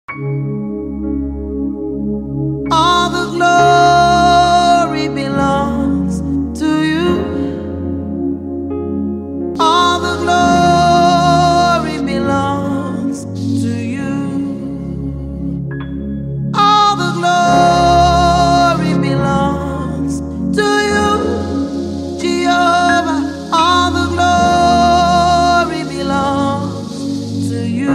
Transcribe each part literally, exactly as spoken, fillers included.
All the glory belongs to you. All the glory belongs to you. All the glory belongs to you, Jehovah. All the glory belongs to you.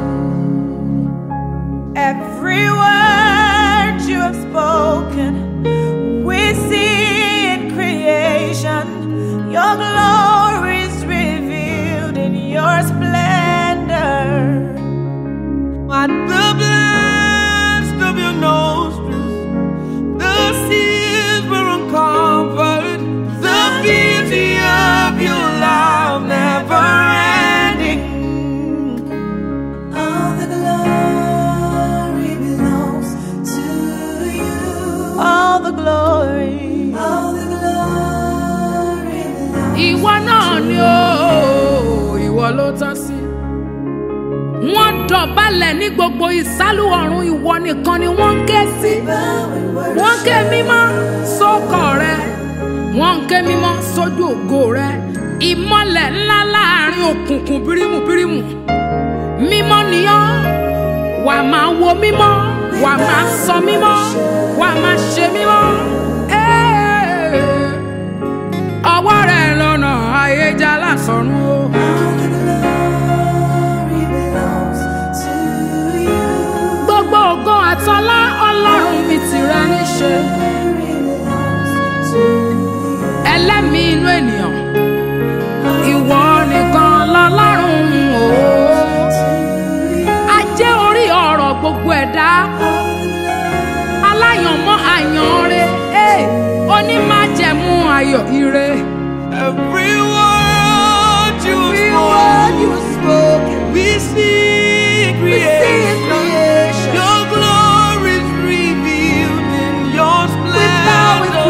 Every word you have spoken, we see in creation. Your glory is revealed in your splendor. At the blast of your nostrils, the seas were uncovered. The beauty of your love never ending. All the glory belongs to you. All the glory. All the glory belongs. Ìwọ náà ni ó, ìwọ ló tọ́ sí. Wọ́n dọ̀bálẹ̀ ní gbogbo ìsálú ọ̀run, ìwọ nìkan ni wọ́n ń ké sí. Wọ́n ń ké mímọ́ sókọ̀ rẹ, wọ́n ń ké mímọ́ sójú ògo rẹ. Ìmọ́lẹ̀ ńlá láàrin òkùnkùn bírímù bírímù. Mímọ́ ni ọ́, wà máa wo mímọ́, wà máa sọ mímọ́, wà máa ṣe mímọ́. Ẹ́ẹ̀, ọwọ́ rẹ̀ lọ́nà ayéjà lásọ̀run o. Gbogbo ògo àtọlá Ọlọ́run mi tìrẹ níṣe. Ẹlẹ́mìí inú ènìyàn, ìwọ nìkan lọ́lọ́run o. Ajé orí ọ̀rọ̀ gbogbo ẹ̀dá, aláyànmọ́ àyànre, onímájẹ̀mú ayọ̀ ire. Every word you spoke, we see creation. Your glory is revealed in your splendor.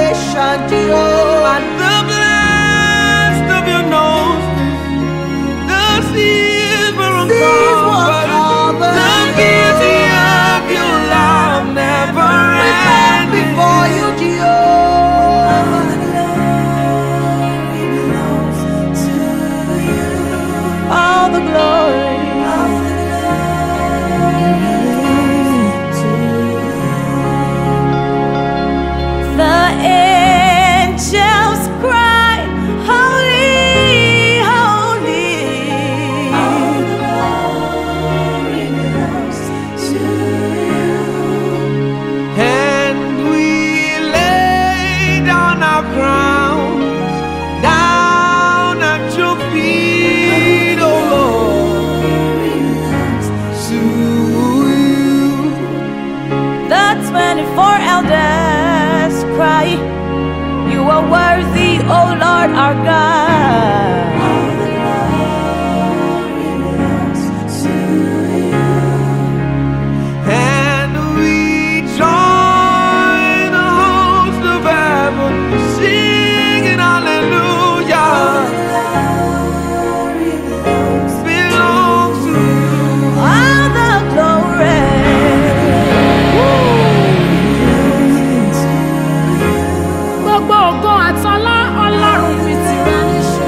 At the blast of your nostrils, the seas were uncovered. The beauty of your love never ends. Before you, Jehovah. All the glory. The angels cry, holy, holy. All the glory belongs to you. And we lay down our crowns, down at your feet, oh Lord, to you. The twenty-four elders cry, you are worthy, oh Lord our God. All the glory belongs to you. And we join the host of heaven, singing hallelujah. Belongs to you. All the glory. Gbogbo ògo àtọlá Ọlọ́run mi tìrẹ níṣe.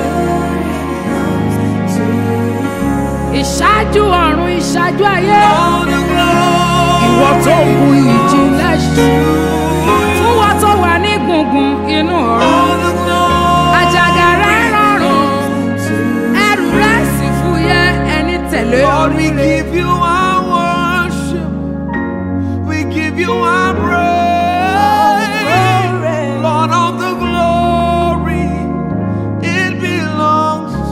Ìṣáájú ọ̀run, ìṣáájú ayé. Ìwọ tó bu ìjìnlẹ̀ ṣe. Fún wọn tó wà ní gbùngbùn inú ọ̀run. Àjàgà rẹ̀ rọrùn, ẹrù rẹ̀ sì fúyẹ́, ẹni tẹ̀lé Lord, we ọ̀run rẹ̀. give you our worship. We give you our praise. Lord of the glory, it belongs to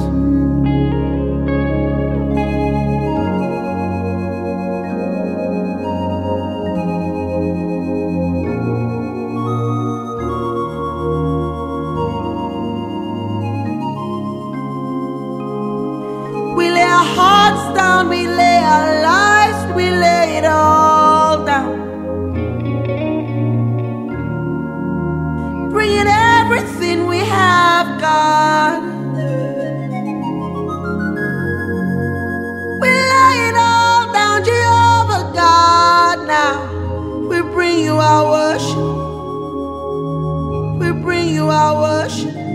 We lay our hearts down, we lay our lives bring you our worship.